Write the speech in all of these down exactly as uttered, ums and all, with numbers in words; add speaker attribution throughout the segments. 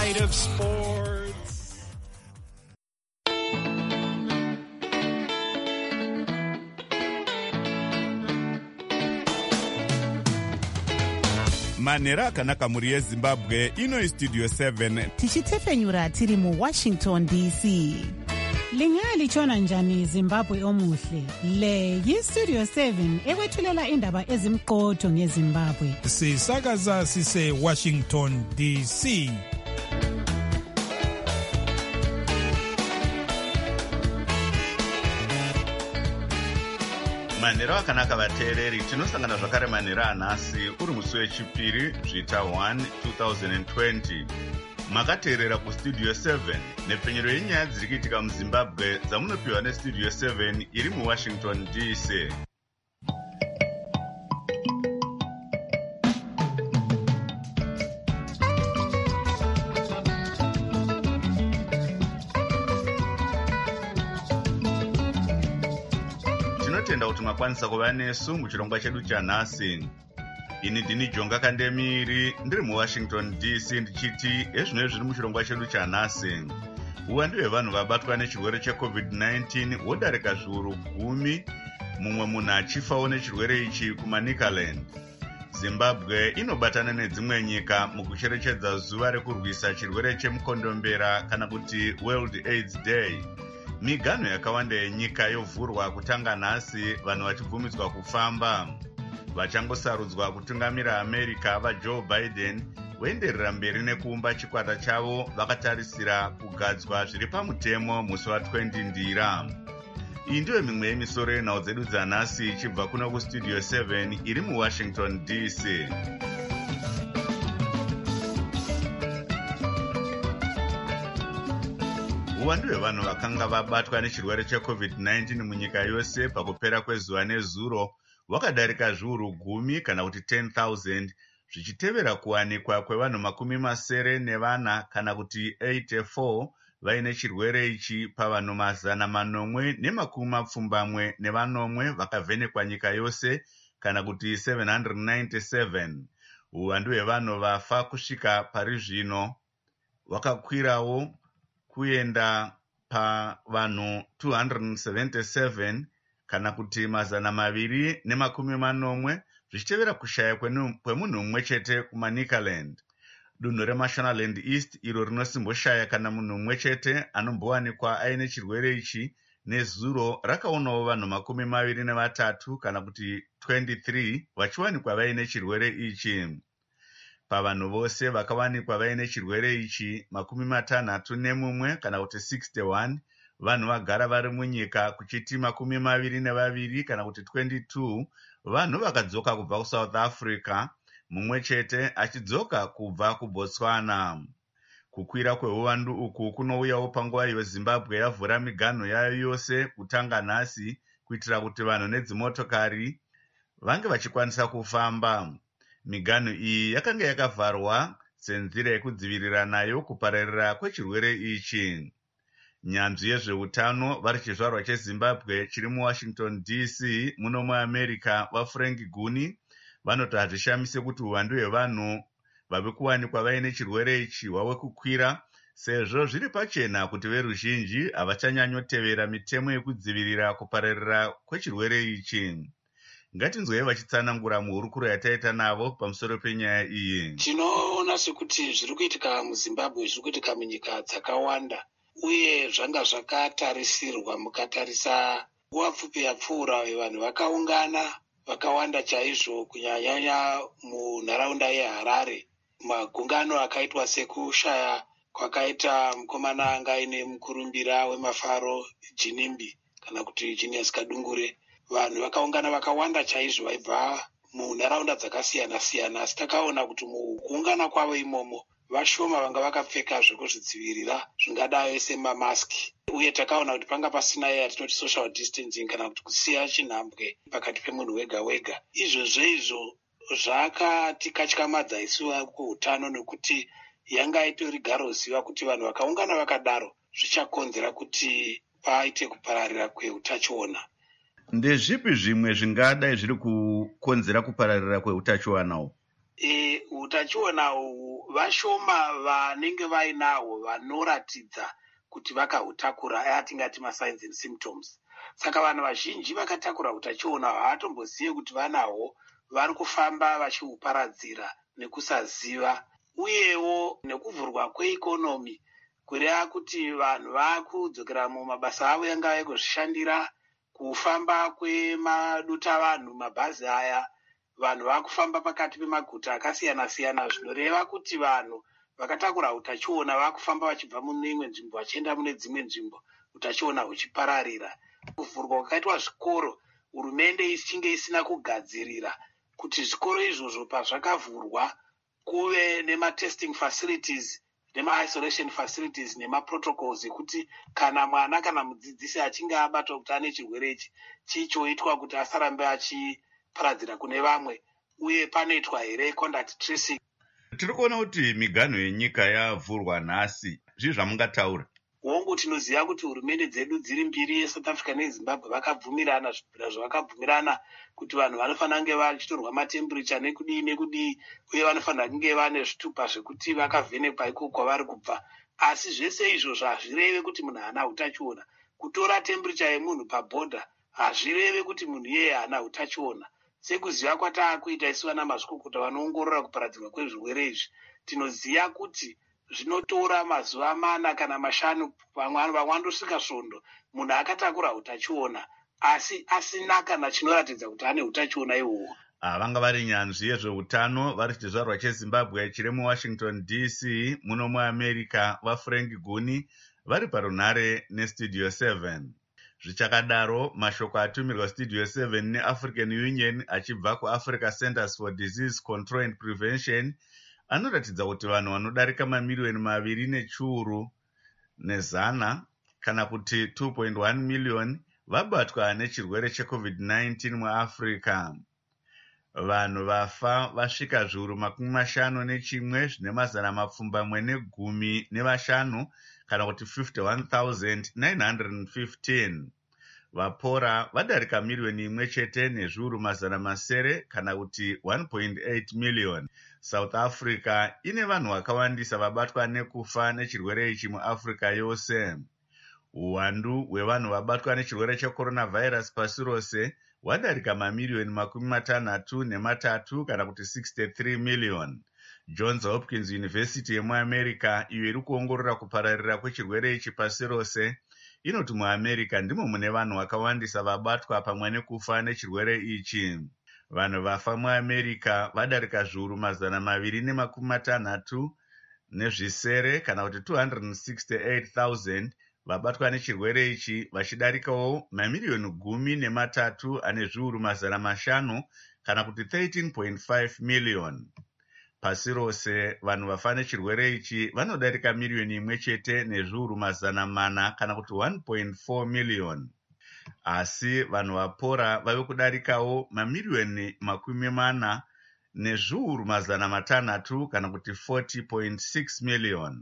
Speaker 1: night of sports.
Speaker 2: Manera akanaka muri yeZimbabwe ino istudio seven
Speaker 3: tichitefenyura tiri mu Washington D C.
Speaker 4: Lingalitshona njani Zimbabwe omuhle? Le yistudio seven ekwethulela indaba ezimqotho ngeZimbabwe.
Speaker 5: Sisakaza sise Washington D C.
Speaker 6: Manhero akanaka vateereri, tinosangana zvakare manhero anhasi uri musi wechipiri zvita one twenty twenty. Makateerera kustudio seven nepfenyero yenyaya dziri kuitika muZimbabwe dzamunopiwa nestudio seven iri muWashington D C. Tinotenda kuti makwanisa kuva nesu muchirongwa chedu chanhasi. Ini ndini Jonga Kandemiri ndiri muWashington D C ndichiti ezvino zviri muchirongwa chedu chanhasi. Uwandu hwevanhu vabatwa nechirwere checovid nineteen wodarika zviuru gumi, mumwe munhu achifawo nechirwere ichi kuManicaland. Zimbabwe inobatana nedzimwe nyika mukucherechedza zuva rekurwisa chirwere chemukondombera kana kuti World AIDS Day. Miganho yakawanda yenyika yovhurwa kutanga nhasi, vanhu vachibvumidzwa kufamba. Vachangosarudzwa kutungamira America vaJoe Biden voenderera mberi nekuumba chikwata chavo vakatarisira kugadzwa zviri pamutemo musi wa20 Ndira. Iyi ndiyo mimwe yemisoro yenhau dzedu dzanhasi ichibva kuno kustudio seven iri muWashington D C. Uwandu hwevanhu vakanga vabatwa nechirwere checovid nineteen munyika yose pakupera kwezuva nezuro wakadarika zviuru gumi kana kuti ten thousand, zvichitevera kuwanikwa kwevanhu makumi masere nevana kana kuti eighty-four vaine chirwere ichi pavanhu mazana manomwe nemakumi mapfumbamwe nevanomwe vakavhenekwa nyika yose kana kuti seven hundred ninety-seven. Uwandu hwevanhu vafa kusvika pari zvino wakakwirawo kuenda pavanhu two hundred seventy-seven kana kuti mazana maviri nemakumi manomwe, zvichitevera kushaya kwemunhu mumwe chete kuManicaland. Dunhu reMashonaland East iro rinosimboshaya kana munhu mumwe chete anombowanikwa aine chirwere ichi nezuro rakaonawo vanhu makumi maviri nevatatu kana kuti twenty-three vachiwanikwa vaine chirwere ichi. Pavanhu vose vakawanikwa vaine chirwere ichi makumi matanhatu nemumwe kana kuti sixty-one, vanhu vagara vari munyika kuchiti makumi maviri nevaviri kana kuti twenty-two vanhu vakadzoka kubva kuSouth Africa, mumwe chete achidzoka kubva kuBotswana. Kukwira kweuwandu uku kunouyawo panguva iyo Zimbabwe yavhura miganho yayo yose kutanga nhasi kuitira kuti vanhu nedzimotokari vange vachikwanisa kufamba. Miganho iyi yakanga yakavharwa senzira yekudzivirira nayo kupararira kwechirwere ichi. Nyanzvi yezveutano vari chizvarwa cheZimbabwe chiri muWashington D C muno muAmerica vaFrank Guni vanoti hazvishamise kuti uwandu hwevanhu vave kuwanikwa vaine chirwere ichi hwave kukwira, sezvo zviri pachena kuti veruzhinji havachanyanyotevera mitemo yekudzivirira kupararira kwechirwere ichi. Ngatinzwei vachitsanangura muhurukuro yataita navo pamusoro penyaya iyi.
Speaker 7: Tinoona sekuti zviri kuitika muZimbabwe zviri kuitika munyika dzakawanda, uye zvanga zvakatarisirwa. Mukatarisa nguva pfupi yapfuura vanhu vakaungana vakawanda chaizvo, kunyanyanya munharaunda yeHarare. Magungano akaitwa sekushaya kwakaita mukomana anga aine mukurumbira wemafaro Jinimbi kana kuti Junius Kadungure. Vanhu vakaungana vakawanda chaizvo vaibva munharaunda dzakasiyana siyana, asi takaona kuti mukuungana kwavo imomo vashoma vanga vakapfeka zvekuzvidzivirira zvingadai semamaski, uye takaona kuti panga pasina iya tinoti social distancing kana kuti kusiya chinhambwe pakati pemunhu wega wega. Izvozvo izvo zvakatikatyamadza isu kuutano, nekuti yanga itori garoziva kuti vanhu vakaungana vakadaro zvichakonzera kuti paite kupararira kweutachiona.
Speaker 6: Ndezvipi zvimwe zvingadai zviri kukonzera kupararira kweutachiwanawo?
Speaker 7: e, utachiona uhu vashoma vanenge vainahwo vanoratidza kuti vakahutakura atingati masigns and symptoms. Saka vanhu vazhinji vakatakura utachiona havatombozive kuti vanahwo, vari kufamba vachihuparadzira nekusaziva. Uyewo nekuvhurwa kweikonomi kureva kuti vanhu vakudzokera mumabasa avo yanga ekuzvishandira, kufamba kwemadutavanhu mabhazi aya, vanhu vakufamba pakati pemaguta akasiyana siyana, zvinoreva kuti vanhu vakatakura utachiona vakufamba vachibva mune imwe nzvimbo vachienda mune dzimwe nzvimbo, utachiona huchipararira. Kuvhurwa kwakaitwa zvikoro, hurumende ichinge isina kugadzirira kuti zvikoro izvozvo pazvakavhurwa kuve nema-testing facilities, nema-isolation facilities nema-protocols ekuti kana mwana kana mudzidzisi achinge abatwa kuti ane chirwere ichi chichoitwa kuti asarambe achiparadzira kune vamwe, uye panoitwa here contact tracing.
Speaker 6: Tiri kuona kuti miganho yenyika yavhurwa nhasi, zvii zvamungataura?
Speaker 7: Hongu tinoziva kuti hurumende dzedu dziri mbiri, yeSouth Africa neZimbabwe, vakabvumirana zvibhira zvavakabvumirana kuti vanhu vanofanira kunge vachitorwa matemperature nekudii nekudii, uye vanofanira kunge vane zvitupa zvekuti vakavhenekwa ikoko kwavari kubva. Asi zvese izvozvo hazvireve kuti munhu haana utachiona. Kutora temperature yemunhu pabhodha hazvireve kuti munhu iyeye haana utachiona. Sekuziva kwataakuita isu vana mazvikokota vanoongorora kuparadzirwa kwezvirwere izvi, tinoziva kuti zvinotora mazuva mana kana mashanu, vamwe vandosvika svondo munhu akatakura utachiona asi asina kana chinoratidza kuti ane utachiona ihwohwo.
Speaker 6: Vanga vari nyanzvi yezveutano vari chizvarwa cheZimbabwe chiri muWashington D C muno muAmerica, vaFrank Guni vari parunhare neStudio seven. Zvichakadaro, mashoko atumirwa Studio seven neAfrican Union achibva kuAfrica Centers for Disease Control and Prevention anoratidza kuti vanhu vanodarika mamiliyoni maviri nechiuru nezana kana kuti two point one million vabatwa nechirwere cheCovid nineteen muAfrica. Vanhu vafa vasvika zviuru makumi mashanu nechimwe zvine mazana mapfumbamwe negumi nevashanu kana kuti fifty-one thousand nine hundred fifteen. Vapora vadarika miliyoni imwe chete nezviuru mazana masere kana kuti one point eight million. South Africa ine vanhu vakawandisa vabatwa nekufa nechirwere ichi muAfrica yose. Uwandu hwevanhu vabatwa nechirwere checoronavirus pasi rose hwadarika mamiliyoni makumi matanhatu nematatu kana kuti sixty-three million. Johns Hopkins University yemuAmerica, iyo iri kuongorora kupararira kwechirwere ichi pasi rose, inoti muAmerica ndimo mune vanhu vakawandisa vabatwa pamwe nekufa nechirwere ichi. Vanhu vafa muAmerica vadarika zviuru mazana maviri nemakumi matanhatu nezvisere kana kuti two hundred sixty-eight thousand vabatwa nechirwere ichi, vachidarikawo mamiliyoni gumi nematatu ane zviuru mazana mashanu kana kuti thirteen point five million. Pasi rose vanhu vafa nechirwere ichi vanodarika miliyoni imwe chete nezviuru mazana mana kana kuti one point four million. Asi vanhu vapora vave kudarikawo mamiliyoni makumi mana nezviuru mazana matanhatu kana kuti forty point six million.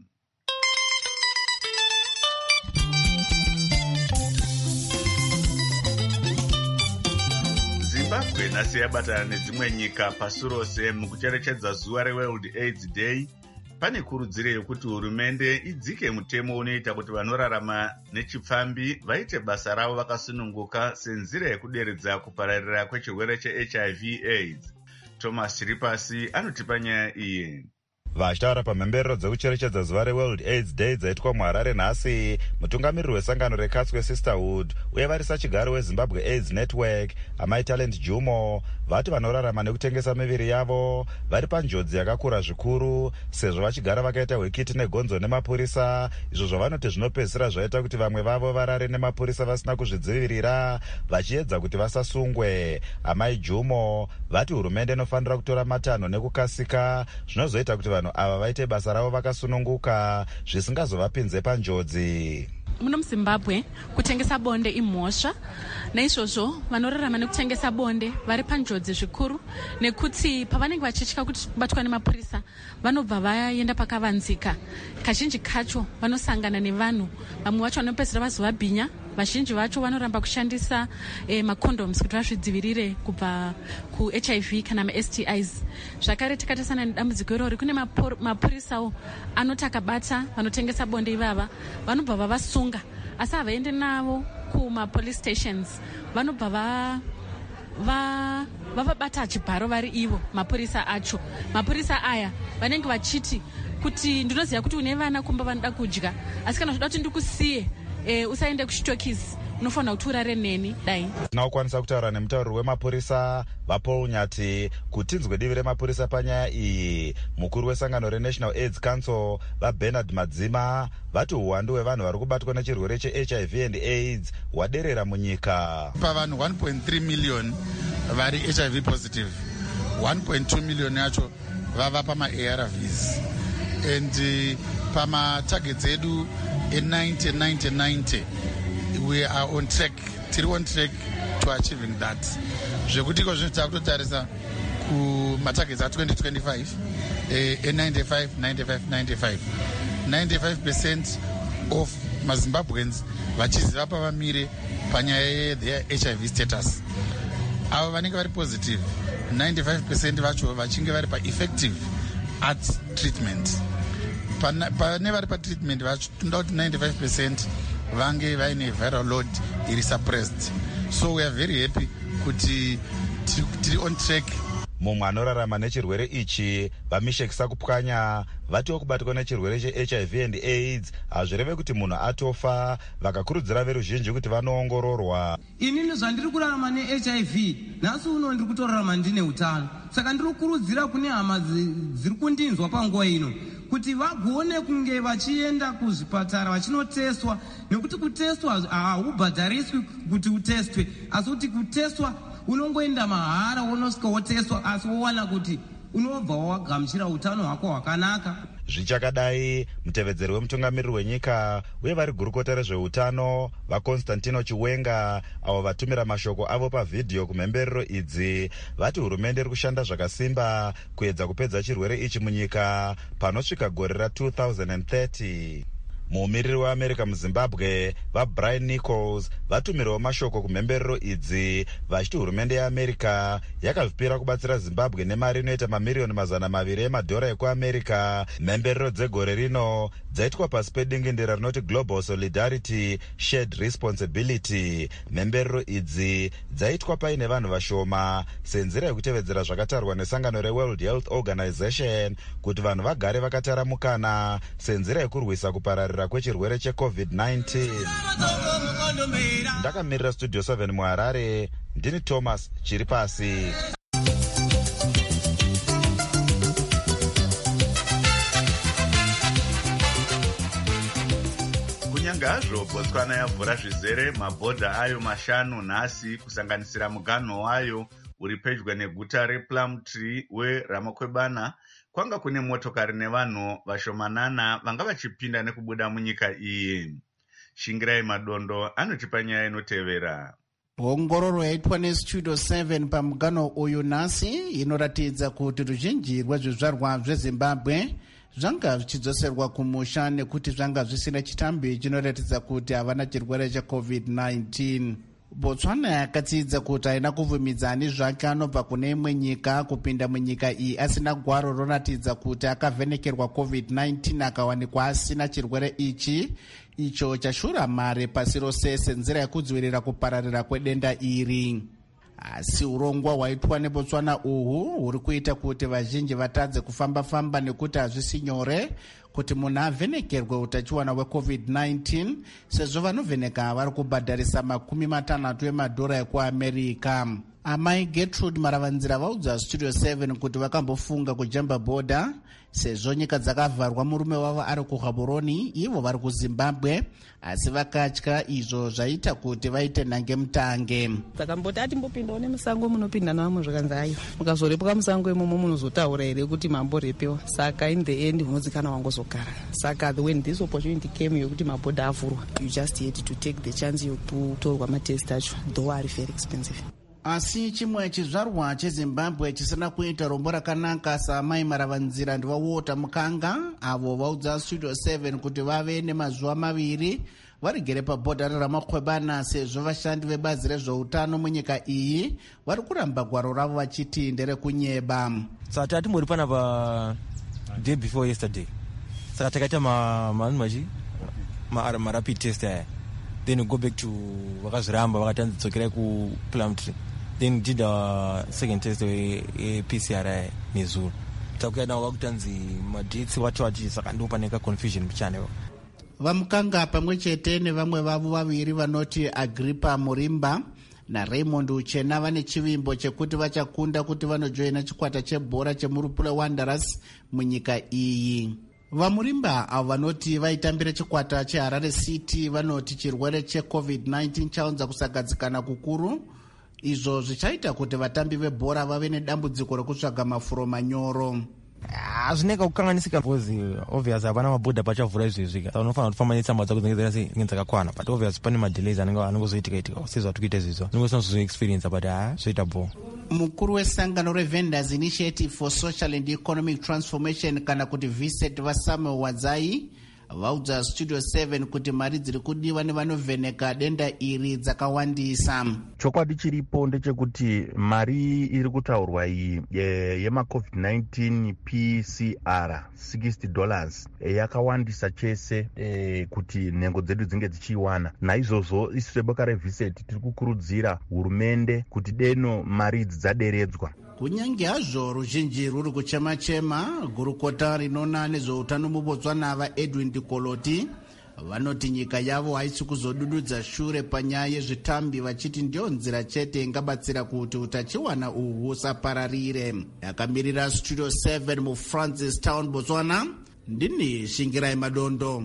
Speaker 6: Zimbabwe nhasi yabatana nedzimwe nyika pasi rose mukucherechedza zuva reWorld AIDS Day. Pane kurudziro yekuti hurumende idzike mutemo unoita kuti vanorarama nechipfambi vaite basa ravo vakasununguka senzira yekuderedza kupararira kwechirwere cheH I V AIDS. Thomas Ripasi anotipa nyaya iyi.
Speaker 1: Vachitaura pamhemberero dzekucherechedza zuva reWorld AIDS Day dzaitwa muHarare nhasi, mutungamiriri wesangano reCatswe Sisterhood uye varisa chigaro weZimbabwe AIDS Network Amai Talent Jumo vati vanorarama nekutengesa miviri yavo vari panjodzi yakakura zvikuru sezvo vachigara vakaita hwekiti negonzo nemapurisa, izvo zvavanoti zvinopedzisira zvaita kuti vamwe vavo varare nemapurisa vasina kuzvidzivirira vachiedza kuti vasasungwe. Amai Jumo vati hurumende inofanira kutora matanho nekukasika zvinozoita kuti vanhu ava vaite basa ravo vakasununguka zvisingazovapinze panjodzi.
Speaker 8: Muno muZimbabwe kutengesa bonde imhosva, naizvozvo vanorarama nekutengesa bonde vari panjodzi zvikuru nekuti pavanenge vachitya kuti kubatwa nemapurisa vanobva vaenda pakavanzika. Kazhinji kacho vanosangana nevanhu, vamwe vacho vanopedzisira vazovabhinya vazhinji vacho vanoramba kushandisa eh, macondoms kuti vazvidzivirire kubva kuh I V kana ma-S T Is. Zvakare takatasana nedambudziko irori, kune mapurisawo anoti akabata vanotengesa bonde ivava vanobva vavasunga, asi havaende navo kuma-police stations, vanobva va va vavabata achibharo vari ivo mapurisa acho. Mapurisa aya vanenge vachiti kuti ndinoziva kuti une vana kumba vanoda kudya, asi kana zvoda kuti ndikusiye e, usaende kuchitokisi, unofanira kuti urare neni dai.
Speaker 1: Tinokwanisa kutaura nemutauriri wemapurisa vaPaul Nyati kuti tinzwe divi remapurisa panyaya iyi. Mukuru wesangano reNational AIDS Council vaBernard Madzima vati uwandu hwevanhu vari kubatwa nechirwere cheH I V and AIDS hwaderera munyika.
Speaker 9: Pavanhu one point three million vari H I V positive, one point two million yacho vava pama-A R Vs, and uh, pama-targets edu e90 ninety ninety we are on track, tiri on track to achieving that. Zvekutiko zvinhu takutotarisa kuma-targets a twenty twenty-five e ninety-five ninety-five ninety-five ninety-five percent of mazimbabweans vachiziva pavamire panyaya their H I V status. Avo vanenge vari positive ninety-five percent vacho vachinge vari pa-effective at treatment. Pane vari pa-treatment vacho toda kuti ninety-five percent vange vaine viral load iri suppressed. So we are very happy kuti tiri on track.
Speaker 1: Mumwe anorarama nechirwere ichi vamishekisa kupwanya vatiwo kubatwa nechirwere cheH I V and AIDS hazvireve kuti munhu atofa, vakakurudzira veruzhinji kuti vanoongororwa.
Speaker 10: Inini zvandiri kurarama neH I V nhasi uno ndiri kutorarama ndine utano, saka ndiri kukurudzira kune hama dziri kundinzwa panguva ino kuti vagone kunge vachienda kuzvipatara vachinotestwa, nekuti kutestwa haubhadhariswi kuti utestwe, asi kuti kutestwa unongoenda mahara unosvika wotestwa, asi wowana kuti unobva wagamuchira utano hwako hwakanaka.
Speaker 1: Zvichakadai, mutevedzeri wemutungamiriri wenyika uye vari gurukota rezveutano vaConstantino Chiwenga avo vatumira mashoko avo pavhidhiyo kumhemberero idzi vati hurumende iri kushanda zvakasimba kuedza kupedza chirwere ichi munyika panosvika gore ra two thousand thirty. Muumiriri weAmerica muZimbabwe vaBrian Nichols vatumirawo mashoko kumhemberero idzi vachiti hurumende yeAmerica yakazvipira kubatsira Zimbabwe nemari inoita mamiriyoni mazana maviri emadhora ekuAmerica. Mhemberero dzegore rino dzaitwa pasi pedingindira rinoti Global Solidarity Shared Responsibility. Mhemberero idzi dzaitwa paine vanhu vashoma senzira yekutevedzera zvakatarwa nesangano reWorld Health Organization kuti vanhu vagare vakatara mukana senzira yekurwisa kupararira kwechirwere cheCovid nineteen. Ndakamirira Studio seven muHarare, ndini Thomas Chiripasi.
Speaker 6: Kunyange hazvo Botswana yavhura zvizere mabhodha ayo mashanu nhasi kusanganisira muganho wayo uri pedyo neguta rePlumtree weRamakwebana, kwanga kune motokari nevanhu vashomanana vanga vachipinda nekubuda munyika iyi. Shingirai Madondo anotipa nyaya inotevera.
Speaker 11: Ongororo yaitwa neStudio seven pamuganho uyu nhasi inoratidza kuti ruzhinji rwezvizvarwa zveZimbabwe zvanga zvichidzoserwa kumusha nekuti zvanga zvisina chitambi chinoratidza kuti havana chirwere cheCovid nineteen. Botswana yakatsidza kuti haina kuvumidza ani zvake anobva kune imwe nyika kupinda munyika iyi asina gwaro roratidza kuti akavhenekerwa COVID nineteen akawanikwa asina chirwere ichi, icho chashura mare pasi rose senzira yekudzivirira kupararira kwedenda iri. Asi urongwa hwaitwa neBotswana uhu huri kuita kuti vazhinji vatadze kufamba-famba nekuti hazvisi nyore kuti munhu avhenekerwe utachiwana hweCovid nineteen, sezvo vanovheneka vari kubhadharisa makumi matanhatu emadhora ekuAmerica. Amai Gertrude Maravanzira vaudza Studio seven kuti vakambofunga kujamba bhodha sezvo nyika dzakavharwa murume wavo ari kuGaborone, ivo vari kuZimbabwe, asi vakatya izvo zvaita kuti vaite nhange mutange.
Speaker 12: Takamboti atimbopindawo nemusango munopinda navamwe zvakanzi ayo, mukazorepuka musango imomo munozotaura here kuti mamborepewa, saka in the end unozikana wangozogara. Saka when this opportunity came yokuti mabhodha avhurwa, you just had to take the chance yokutorwa matest acho, though are very expensive.
Speaker 11: asi chimwe chizvarwa chezimbabwe chisina kuita rombo rakanaka saamai maravanzira ndivawota mukanga avo vaudza studio seven kuti vave nemazuva maviri varigere pabhodhara ramakwebana sezvo vashandi vebazi rezveutano munyika iyi vari kuramba gwaro ravo vachiti nderekunyeba.
Speaker 13: Saka tatimori pana pa day before yesterday saka takaita mavanhu machi marapid test aya then we go back to vakazviramba vakatanzidzokerai kuplumtree then did our second test e-P C R aya nezuro takuya navo vakutanzi madetsi wati wati saka ndo paneka confusion mbichanevo.
Speaker 11: Vamukanga pamwe chete nevamwe vavo vaviri vanoti Agrippa Murimba na Raymond Uchena vane chivimbo chekuti vachakunda kuti vanojoina chikwata chebhora chemurupule Wanderers munyika iyi. Vamurimba avo vanoti vaitambira chikwata cheHarare City vanoti chirwere checovid nineteen chaunza kusagadzikana kukuru, izvo zvichaita kuti vatambi vebhora vave nedambudziko rekutsvaga mafuro manyoro.
Speaker 13: Hazvineka kukanganisika because obvious havana mabhodha pachavhura izvezvi saka unofanira kufamba netsamba dzako dzinenge dzakakwana but obvious pane madelays anenge anongozoitika itika sezvo tikuita izvizvo tinongosina experience but ha zvoita bo.
Speaker 11: Mukuru wesangano reVendors Initiative for Social and Economic Transformation kana kuti V S E T vaSamuel Wadzai vaudza Studio seven kuti mari dziri kudiwa nevanovheneka denda iri dzakawandisa.
Speaker 14: Chokwadi chiripo ndechekuti mari iri kutaurwa iyi yemacovid nineteen P C R sixty dollars yakawandisa chese e, kuti nhengo dzedu dzinge dzichiwana. Naizvozvo isu seboka reV S E T tiri kukurudzira hurumende kuti deno mari idzi dzaderedzwa.
Speaker 11: Kunyange hazvo ruzhinji ruri kuchema-chema, gurukota rinona nezveutano muBotswana vaEdwin Dikoloti vanoti nyika yavo haisi kuzodududza shure panyaya yezvitambi vachiti ndio nzira chete ingabatsira kuti utachiwana uhu husapararire. Yakamirira Studio seven muFrancis Town, Botswana, ndini Shingirai Madondo.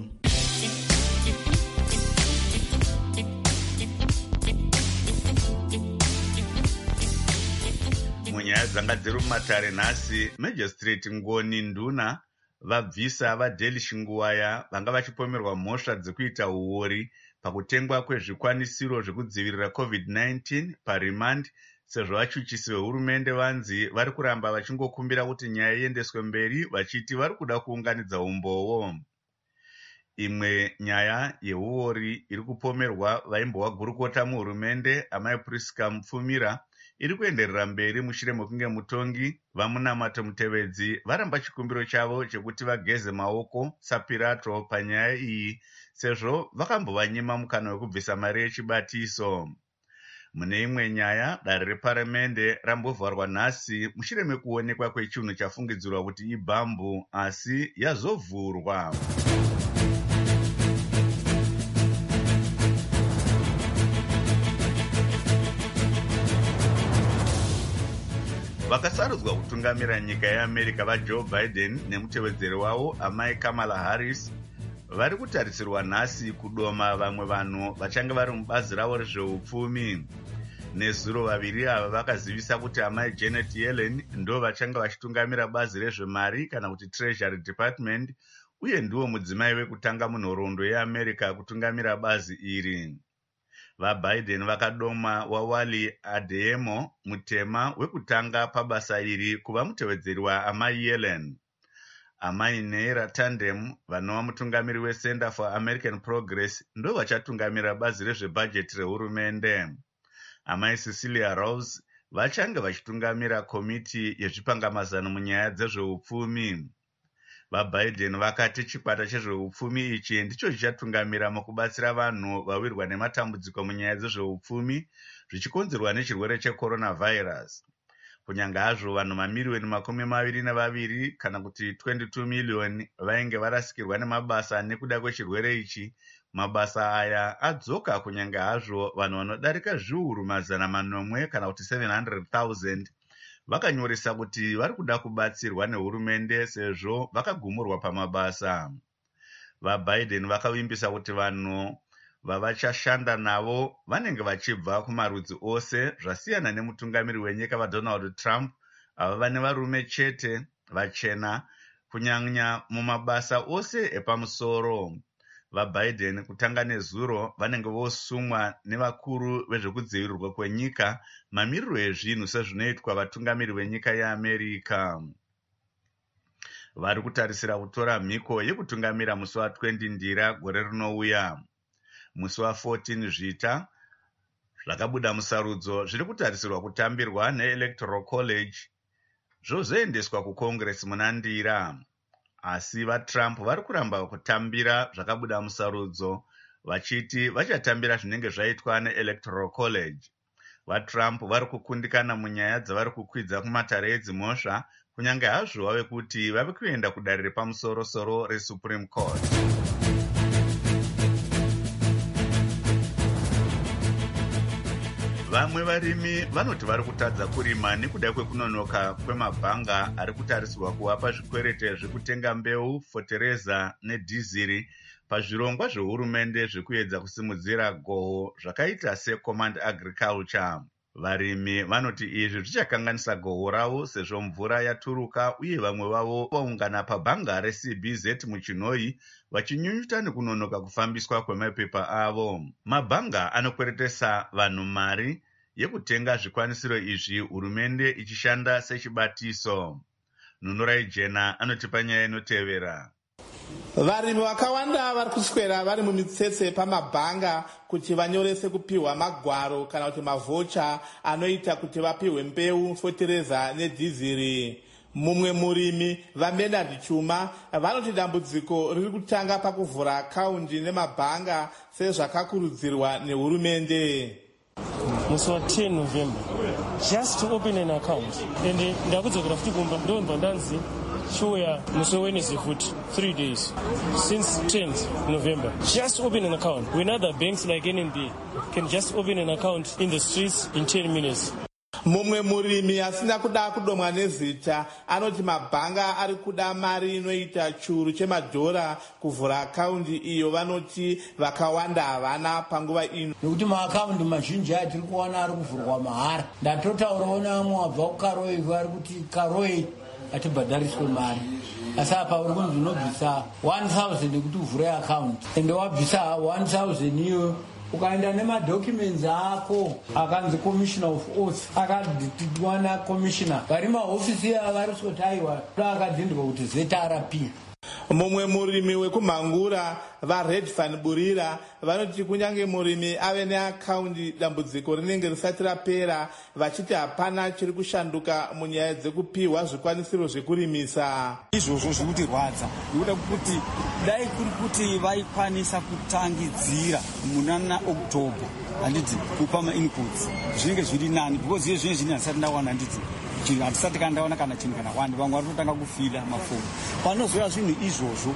Speaker 6: Munyaya dzanga dziri mumatare nhasi, Magistrate Ngoni Nduna vabvisa vaDeli Shinguwaya vanga vachipomerwa mhosva dzekuita uori pakutengwa kwezvikwanisiro zvekudzivirira covid nineteen parimand sezvo vachuchisi vehurumende vanzi vari kuramba vachingokumbira kuti nyaya iendeswe mberi vachiti vari kuda kuunganidza umbowo. Imwe nyaya yeuori iri kupomerwa vaimbova gurukota muhurumende amai Priska Mupfumira iri kuenderera mberi mushure mekunge mutongi vamunamato Mutevedzi varamba chikumbiro chavo chekuti vageze maoko saPirato panyaya iyi sezvo vakambovanyima mukana wekubvisa mari yechibatiso. Mune imwe nyaya, dare reparamende rambovharwa nhasi mushure mekuonekwa kwechinhu chafungidzirwa kuti ibhambu asi yazovhurwa. Vakasarudzwa kutungamira nyika yeAmerica vaJoe Biden nemutevedzeri wavo amai Kamala Harris vari kutarisirwa nhasi kudoma vamwe vanhu vachange vari mubazi ravo rezveupfumi. Nezuro vaviri ava vakazivisa kuti amai Janet Yellen ndo vachange vachitungamira bazi rezvemari kana kuti Treasury Department uye ndiwo mudzimai wekutanga munhoroondo yeAmerica kutungamira bazi iri. VaBiden vakadoma Wawali Adeyemo mutema wekutanga pabasa iri kuva mutevedzeri waamai Yellen. Amai Neera Tandem vanova mutungamiri weCenter for American Progress ndo vachatungamira bazi rezvebhajeti rehurumende. Amai Cecilia Rose vachange vachitungamira komiti yezvipangamazano munyaya dzezveupfumi. VaBiden vakati chikwata chezveupfumi ichi ndicho chichatungamira mukubatsira vanhu vawirwa nematambudziko munyaya dzezveupfumi zvichikonzerwa nechirwere checoronavirus. Kunyange hazvo vanhu mamiliyoni makumi maviri nevaviri kana kuti twenty-two miliyoni vainge varasikirwa nemabasa nekuda kwechirwere ichi, mabasa aya adzoka kunyange hazvo vanhu vanodarika zviuru mazana manomwe kana kuti seven hundred thousand vakanyoresa kuti vari kuda kubatsirwa nehurumende sezvo vakagumurwa pamabasa. VaBiden vakavimbisa kuti vanhu vavachashanda navo vanenge vachibva kumarudzi ose zvasiyana nemutungamiri wenyika vaDonald Trump ava vane varume chete vachena kunyanya mumabasa ose epamusoro. vaBiden kutanga nezuro vanenge vosumwa nevakuru vezvekudzivirirwa kwenyika mamiriro ezvinhu sezvinoitwa vatungamiri venyika yeAmerika. Vari kutarisira kutora mhiko yekutungamira musi wa20 Ndira gore rinouya. Musi wa14 Zvita zvakabuda musarudzo zviri kutarisirwa kutambirwa neElectoral College zvozoendeswa kuCongress muna Ndira. Asi vaTrump vari kuramba kutambira zvakabuda musarudzo vachiti vachatambira zvinenge zvaitwa neElectoral College. VaTrump vari kukundikana munyaya dzavari kukwidza kumatare edzimhosva kunyange hazvo vave kuti vave kuenda kudare repamusoro-soro reSupreme Court. Vamwe varimi vanoti vari kutadza kurima nekuda kwekunonoka kwemabhanga ari kutarisirwa kuvapa zvikwerete zvekutenga mbeu, fotereza nedhiziri pazvirongwa zvehurumende zvekuedza kusimudzira gohwo zvakaita seCommand Agriculture. Varimi vanoti izvi zvichakanganisa gohwo ravo sezvo mvura yaturuka uye vamwe vavo vaungana pabhanga reC B Z muChinoi vachinyunyuta nekunonoka kufambiswa kwemapepa avo. Mabhanga anokweretesa vanhu mari yekutenga zvikwanisiro izvi, hurumende ichishanda sechibatiso. Nunurai Jena anotipa nyaya inotevera.
Speaker 15: Varimi vakawanda vari kuswera vari mumitsetse pamabhanga kuti vanyorese kupiwa magwaro kana kuti mavhocha anoita kuti vapiwe mbeu, fotereza nedhiziri. Mumwe murimi vaMenard Chuma vanoti dambudziko riri kutanga pakuvhura akaundi nemabhanga sezvakakurudzirwa nehurumende.
Speaker 16: Musi wa10 November just to open an account and ndakudzokera futi kumba ndobva ndanzi Sure, musi Wednesday foot three days since tenth November. Just open an account. When other banks like N N B can just open an account in the streets in ten minutes.
Speaker 15: Mumwe murimi asina kuda kudomwa nezita anoti mabhanga ari kuda mari inoita churu chemadhora kuvhura akaundi iyo vanoti vakawanda havana panguva ino.
Speaker 17: Nekuti maakaundi mazhinji atiri kuona ari kuvhurwa mahara. Ndatotaurawo nevamwe vabva kuKaroi vari kuti Karoi atibhadhariswe mari. Asi apa uri kunzi unobvisa one thousand kuti uvhure account. Ende wabvisa one thousand iyo ukaenda nemadocuments ako akanzi commissioner of oath akadhitidwa nakommissioner vari mahofisi avari sotaiwa akadhindwa kuti Z R P.
Speaker 15: Mumwe murimi wekumhangura vaRed Van Burira vanoti kunyange murimi ave neakaundi dambudziko rinenge risati rapera vachiti hapana chiri kushanduka munyaya dzekupiwa zvikwanisiro zvekurimisa.
Speaker 18: Izvozvo zviri kutirwadza nekuda kuti dai kuri kuti vaikwanisa kutangidzira muna October handiti kupa mainputs zvinenge zviri nani because iye zvinenge zvini handisati ndawana handiti chinhu handisati kandaona kana chinhu kana wani vamwe vari kutanga kufila mafoni panozoya zvinhu izvozvo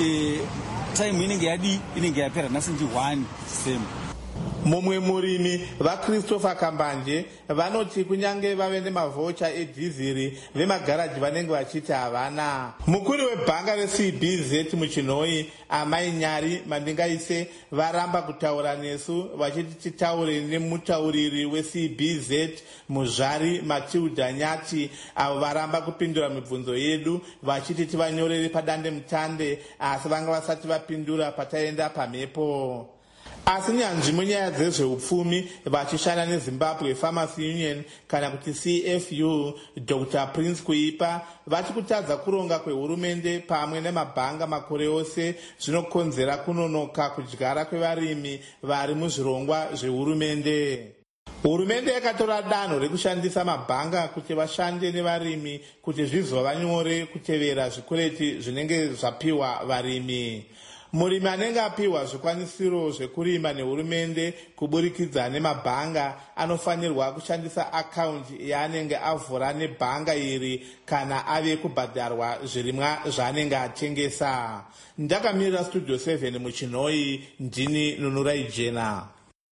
Speaker 18: time inenge yadi inenge yapera nhasi ndi one same.
Speaker 15: Mumwe murimi vaChristopher Kambanje vanoti kunyange vave nemavhocha edhiziri vemagaraji vanenge vachiti havana. Mukuru webhanga reC B Z muChinoi Amai Nyari Mandingaise varamba kutaura nesu vachiti titaure nemutauriri weC B Z Muzvari Matilda Nyati avo varamba kupindura mibvunzo yedu vachiti tivanyorere padande mutande asi vanga vasati vapindura pataenda pamhepo. Asi nyanzvi munyaya dzezveupfumi vachishanda neZimbabwe Pharmacy Union kana kuti C F U Doctor Prince Kuipa vachi kutadza kuronga kwehurumende pamwe nemabhanga makore ose zvinokonzera kunonoka kudyara kwevarimi vari muzvirongwa zvehurumende. Hurumende yakatora danho rekushandisa mabhanga kuti vashande nevarimi kuti zvizova nyore kutevera zvikwereti zvinenge zvapiwa varimi. Murimi anenge apiwa zvikwanisiro zvekurima nehurumende kuburikidza nemabhanga anofanirwa kushandisa akaundi yaanenge avhura nebhanga iri kana ave kubhadharwa zvirimwa zvaanenge atengesa. Ndakamirira Studio seven muChinoi, ndini Nunurai Jena.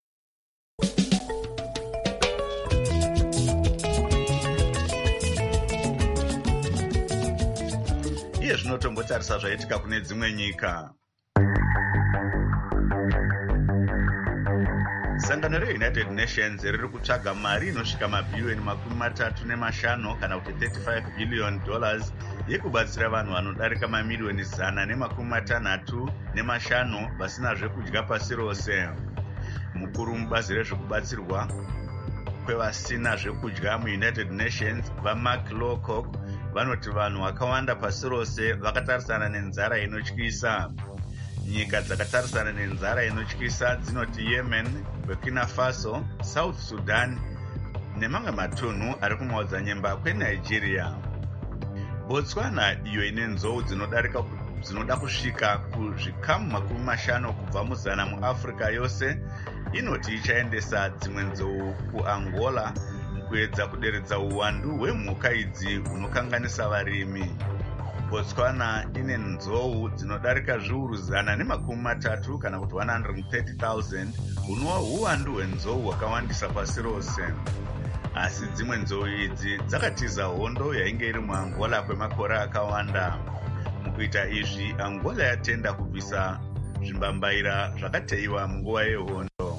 Speaker 6: Iye zvinotombotarisa zvaitika kune dzimwe nyika. sangano reunited nations riri kutsvaga mari inosvika mabhiriyoni makumi matatu nemashanu kana kuti thirty-five billion dollars yekubatsira vanhu vanodarika mamiriyoni zana nemakumi matanhatu nemashanu vasina zvekudya pasi rose. Mukuru mubazi rezvekubatsirwa kwevasina zvekudya muunited nations vamark lowcock vanoti vanhu vakawanda pasi rose vakatarisana nenzara inotyisa. Nyika dzakatarisana nenzara inotyisa dzinoti Yemen, Burkina Faso, South Sudan nemamwe matunhu ari kumaodzanyemba kweNigeria. Botswana iyo ine nzou dzinodarika dzinoda kusvika kuzvikamu makumi mashanu kubva muzana muAfrica yose inoti ichaendesa dzimwe nzou kuAngola mukuedza kuderedza uwandu hwemhuka idzi hunokanganisa varimi. Botswana ine nzou dzinodarika zviuru zana nemakumi matatu kana kuti one hundred thirty thousand hunova uwandu hwenzou hwakawandisa pasi rose. Asi dzimwe nzou idzi dzakatiza hondo yainge iri muAngola kwemakore akawanda. Mukuita izvi Angola yatenda kubvisa zvimbambaira zvakateyiwa munguva yehondo.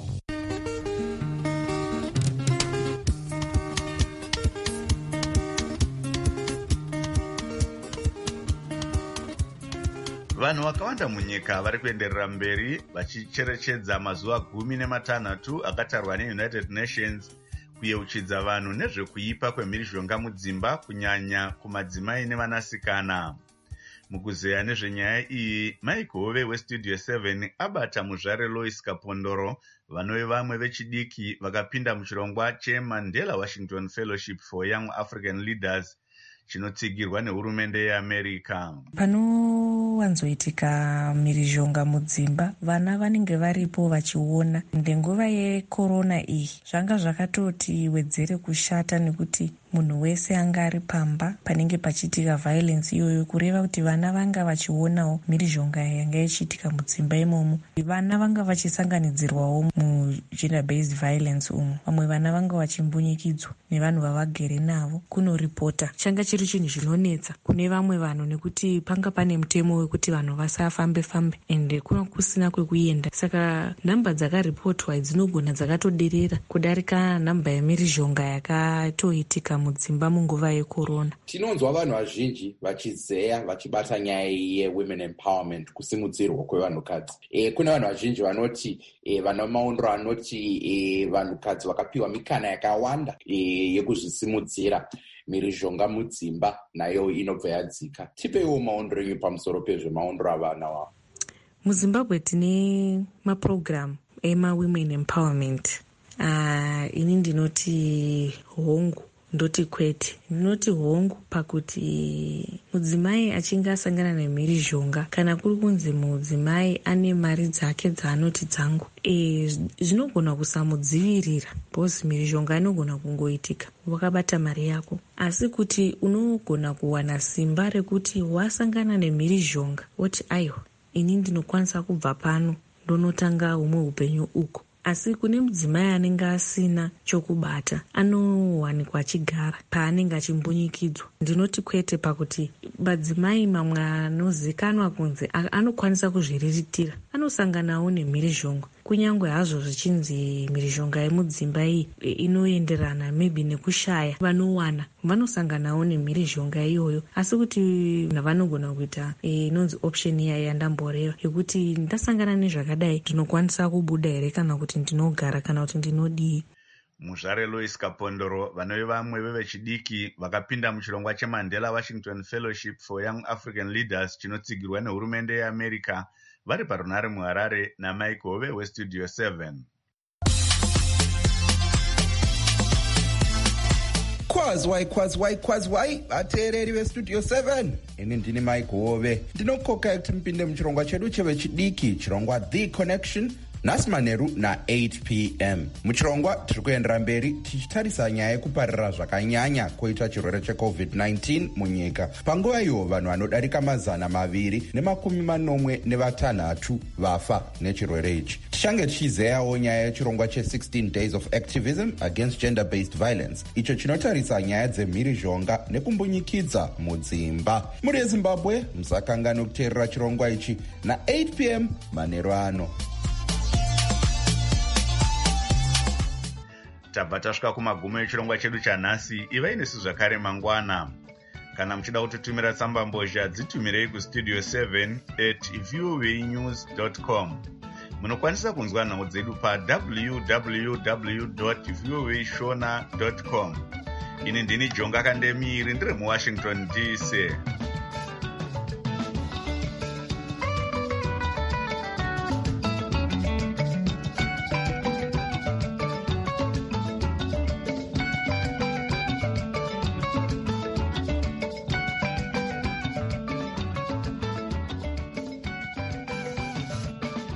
Speaker 6: Vanhu vakawanda munyika vari kuenderera mberi vachicherechedza mazuva gumi nematanhatu akatarwa neunited nations kuyeuchidza vanhu nezvekuipa kwemhirizhonga mudzimba kunyanya kumadzimai nevanasikana. Mukuzeya nezvenyaya iyi, Mike Hove westudio seven abata muzvare Lois Kapondoro vanove vamwe vechidiki vakapinda muchirongwa cheMandela Washington Fellowship for Young African Leaders chinotsigirwa nehurumende yeAmerica.
Speaker 19: Panowanzoitika mhirizhonga mudzimba, vana vanenge varipo vachiona. Ndenguva yekorona iyi zvanga zvakatoti wedzere kushata nekuti munhu wese anga ari pamba panenge pachiitika violence iyoyo, kureva kuti vana vanga vachionawo mhirizhonga yanga ichiitika mudzimba imomo. Vana vanga vachisanganidzirwawo mugender based violence umo. Vamwe vana vanga vachimbunyikidzwa nevanhu vavagere navo. Kunoripota changa chiri chinhu zvinonetsa kune vamwe vanhu nekuti panga pane mutemo wekuti vanhu vasafambe fambe ende kuna kusina kwekuenda. Saka nhamba dzakaripotwa dzinogona dzakatoderera kudarika nhamba yemhirizhonga yakatoitika mudzimba munguva yekorona.
Speaker 20: Tinonzwa vanhu vazhinji vachizeya vachibata nyaya yewomen empowerment, kusimudzirwa kwevanhukadzi. E, kuna vanhu vazhinji vanoti e, vana maondro anoti e, vanhukadzi vakapiwa mikana yakawanda e, yekuzvisimudzira. Mhirizhonga mudzimba nayo inobva yadzika. Tipeiwo maondro enyu pamusoro pezvemaondro avana wavo.
Speaker 19: MuZimbabwe tine maprogram ema women empowerment. Uh, ini ndinoti hongu ndoti kwete. Ndinoti hongu pakuti mudzimai achinge asangana nemhirizhonga kana kuri kunzi mudzimai ane mari dzake dzaanoti dzangu, e, zvinogona kusamudzivirira bhozi mhirizhonga inogona kungoitika wakabata mari yako, asi kuti unogona kuwana simba rekuti wasangana nemhirizhonga woti aiwa ini ndinokwanisa kubva pano ndonotanga humwe upenyu uko. Asi kune mudzimai anenge asina chokubata anowanikwa achigara paanenge achimbunyikidzwa. Ndinoti kwete pakuti madzimai mamwe anozikanwa kunzi anokwanisa kuzviriritira anosanganawo nemhirizhonga, kunyangwe hazvo zvichinzi mhirizhonga yemudzimba iyi inoenderana maybe nekushaya vanowana, vanosanganawo nemhirizhonga iyoyo. Asi kuti vanogona kuita inonzi option iya yandamboreva yekuti ndasangana nezvakadai ndinokwanisa kubuda here kana kuti ndinogara kana kuti ndinodii.
Speaker 6: Muzvare Lois Kapondoro vanove vamwe vevechidiki vakapinda muchirongwa cheMandela Washington Fellowship for Young African Leaders chinotsigirwa nehurumende yeAmerica vari parunare muHarare naMike Hove westudio seven.
Speaker 21: Kwazwai kwazwai kwazwai vateereri vestudio seven. Ini ndini Mike Hove ndinokoka kuti mupinde muchirongwa chedu chevechidiki, chirongwa The Connection, nhasi manheru na-eight p m. Muchirongwa tiri kuendera mberi tichitarisa nyaya yekuparira zvakanyanya kwoita chirwere checovid nineteen munyika. Panguva iyo vanhu vanodarika mazana maviri nemakumi manomwe nevatanhatu vafa nechirwere ichi. Tichange tichizeyawo nyaya yechirongwa che-sixteen days of activism against gender-based violence, icho chinotarisa nyaya dzemhirizhonga nekumbunyikidza mudzimba. Muri yeZimbabwe musakangana kuteerera chirongwa ichi na-eight p m manheru ano.
Speaker 6: tabva tasvika kumagumo echirongwa chedu chanhasi. Ivai nesu zvakare mangwana. Kana muchida kutitumira tsamba mbozha, dzitumirei kustudio seven at voanews dot com. Munokwanisa kunzwa nhau dzedu pa w w w dot voa shona dot com. Ini ndini Jonga Kandemiri ndiri muWashington D C.